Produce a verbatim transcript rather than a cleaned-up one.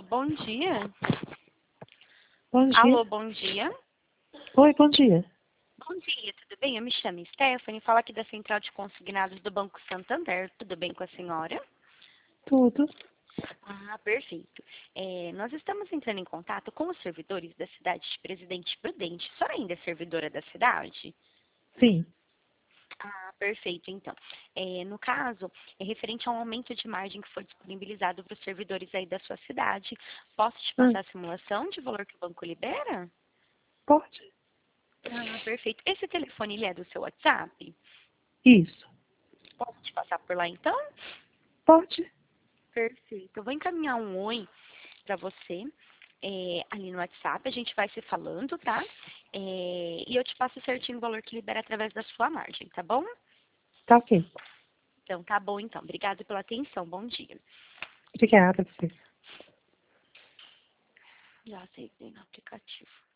bom dia. Bom dia. Alô, bom dia. Oi, bom dia. Bom dia, tudo bem? Eu me chamo Stephanie, falo aqui da Central de Consignados do Banco Santander. Tudo bem com a senhora? Tudo. Ah, perfeito. É, nós estamos entrando em contato com os servidores da cidade de Presidente Prudente. A senhora ainda é servidora da cidade? Sim. Ah, perfeito, então. É, no caso, é referente a um aumento de margem que foi disponibilizado para os servidores aí da sua cidade. Posso te Hum, passar a simulação de valor que o banco libera? pode? Ah, perfeito. Esse telefone, ele é do seu WhatsApp? Isso. Posso te passar por lá, então? Pode? Perfeito. Eu vou encaminhar um oi para você é, ali no WhatsApp. A gente vai se falando, tá? É, e eu te passo certinho o valor que libera através da sua margem, tá bom? Tá ok. Então, tá bom, então. Obrigada pela atenção. Bom dia. Obrigada, você. Já aceitei no aplicativo.